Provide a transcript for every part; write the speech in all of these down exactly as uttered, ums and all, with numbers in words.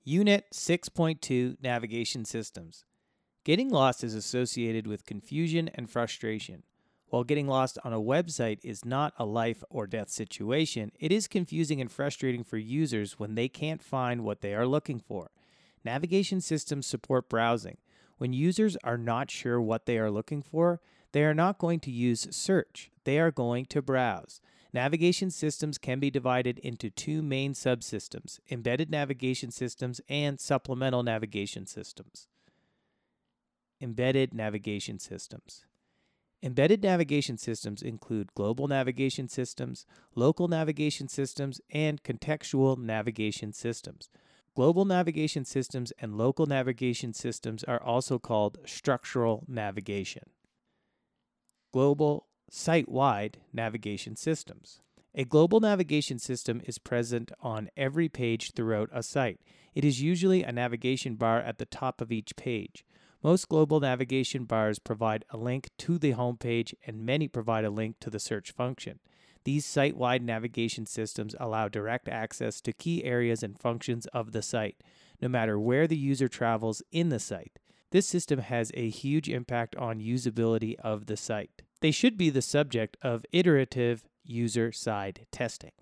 Unit six point two Navigation Systems. Getting lost is associated with confusion and frustration. While getting lost on a website is not a life or death situation, it is confusing and frustrating for users when they can't find what they are looking for. Navigation systems support browsing. When users are not sure what they are looking for, they are not going to use search. They are going to browse. Navigation systems can be divided into two main subsystems: embedded navigation systems and supplemental navigation systems. Embedded navigation systems. Embedded navigation systems include global navigation systems, local navigation systems, and contextual navigation systems. Global navigation systems and local navigation systems are also called structural navigation. Global, site-wide navigation systems. A global navigation system is present on every page throughout a site. It is usually a navigation bar at the top of each page. Most global navigation bars provide a link to the home page, and many provide a link to the search function. These site-wide navigation systems allow direct access to key areas and functions of the site, no matter where the user travels in the site. This system has a huge impact on usability of the site. They should be the subject of iterative user-side testing.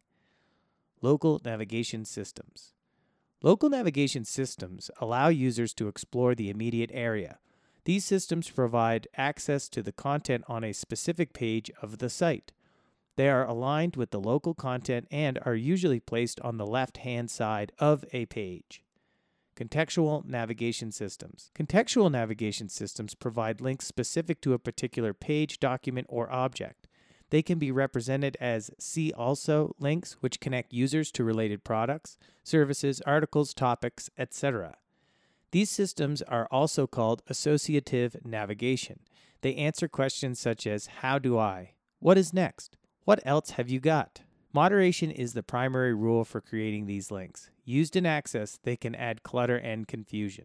Local navigation systems. Local navigation systems allow users to explore the immediate area. These systems provide access to the content on a specific page of the site. They are aligned with the local content and are usually placed on the left-hand side of a page. Contextual navigation systems. Contextual navigation systems provide links specific to a particular page, document, or object. They can be represented as See Also links, which connect users to related products, services, articles, topics, et cetera. These systems are also called associative navigation. They answer questions such as, how do I? What is next? What else have you got? Moderation is the primary rule for creating these links. Used in Access, they can add clutter and confusion.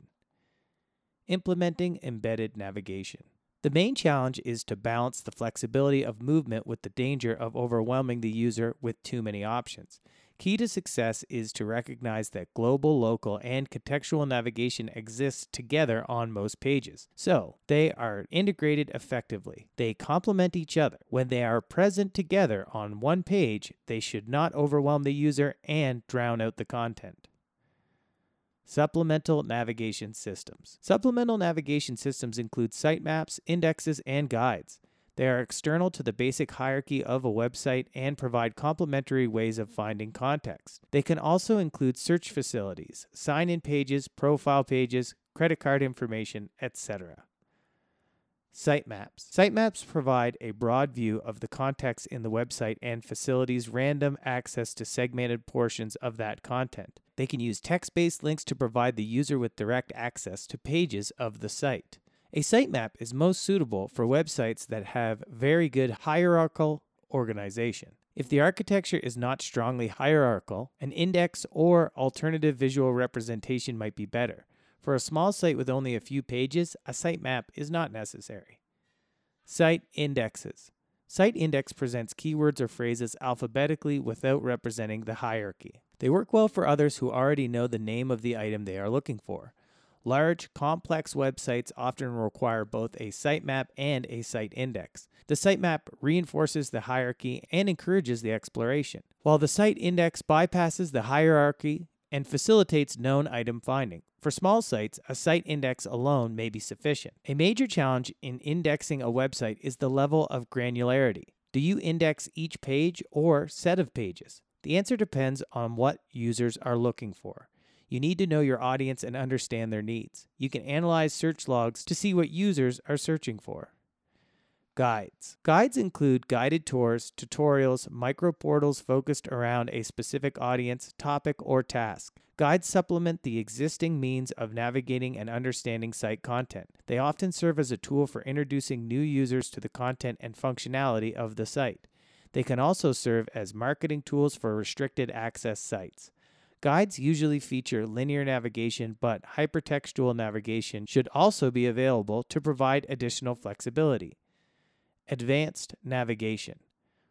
Implementing embedded navigation. The main challenge is to balance the flexibility of movement with the danger of overwhelming the user with too many options. Key to success is to recognize that global, local, and contextual navigation exists together on most pages, so they are integrated effectively. They complement each other. When they are present together on one page, they should not overwhelm the user and drown out the content. Supplemental navigation systems. Supplemental navigation systems include sitemaps, indexes, and guides. They are external to the basic hierarchy of a website and provide complementary ways of finding context. They can also include search facilities, sign-in pages, profile pages, credit card information, et cetera. Sitemaps. Sitemaps provide a broad view of the context in the website and facilities random access to segmented portions of that content. They can use text-based links to provide the user with direct access to pages of the site. A sitemap is most suitable for websites that have very good hierarchical organization. If the architecture is not strongly hierarchical, an index or alternative visual representation might be better. For a small site with only a few pages, a sitemap is not necessary. Site indexes. Site index presents keywords or phrases alphabetically without representing the hierarchy. They work well for others who already know the name of the item they are looking for. Large, complex websites often require both a sitemap and a site index. The sitemap reinforces the hierarchy and encourages the exploration, while the site index bypasses the hierarchy and facilitates known item finding. For small sites, a site index alone may be sufficient. A major challenge in indexing a website is the level of granularity. Do you index each page or set of pages? The answer depends on what users are looking for. You need to know your audience and understand their needs. You can analyze search logs to see what users are searching for. Guides. Guides include guided tours, tutorials, micro-portals focused around a specific audience, topic, or task. Guides supplement the existing means of navigating and understanding site content. They often serve as a tool for introducing new users to the content and functionality of the site. They can also serve as marketing tools for restricted access sites. Guides usually feature linear navigation, but hypertextual navigation should also be available to provide additional flexibility. Advanced navigation.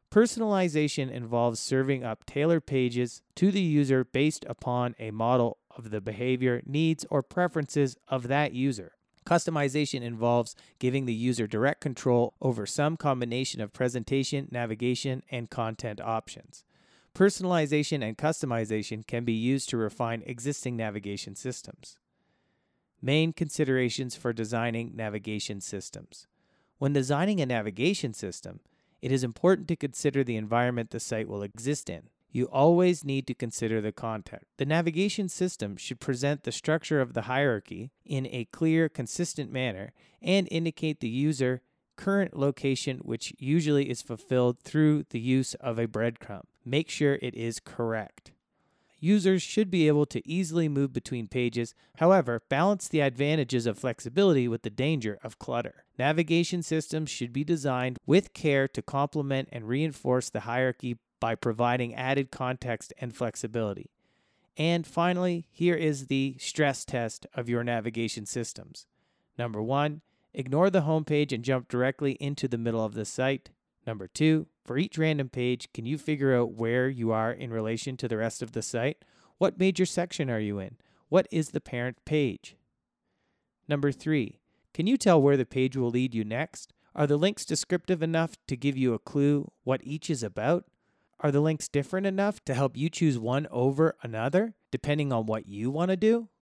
Personalization involves serving up tailored pages to the user based upon a model of the behavior, needs, or preferences of that user. Customization involves giving the user direct control over some combination of presentation, navigation, and content options. Personalization and customization can be used to refine existing navigation systems. Main considerations for designing navigation systems. When designing a navigation system, it is important to consider the environment the site will exist in. You always need to consider the context. The navigation system should present the structure of the hierarchy in a clear, consistent manner and indicate the user current location, which usually is fulfilled through the use of a breadcrumb. Make sure it is correct. Users should be able to easily move between pages. However, balance the advantages of flexibility with the danger of clutter. Navigation systems should be designed with care to complement and reinforce the hierarchy by providing added context and flexibility. And finally, here is the stress test of your navigation systems. Number one, ignore the home page and jump directly into the middle of the site. Number two, for each random page, can you figure out where you are in relation to the rest of the site? What major section are you in? What is the parent page? Number three, can you tell where the page will lead you next? Are the links descriptive enough to give you a clue what each is about? Are the links different enough to help you choose one over another, depending on what you want to do?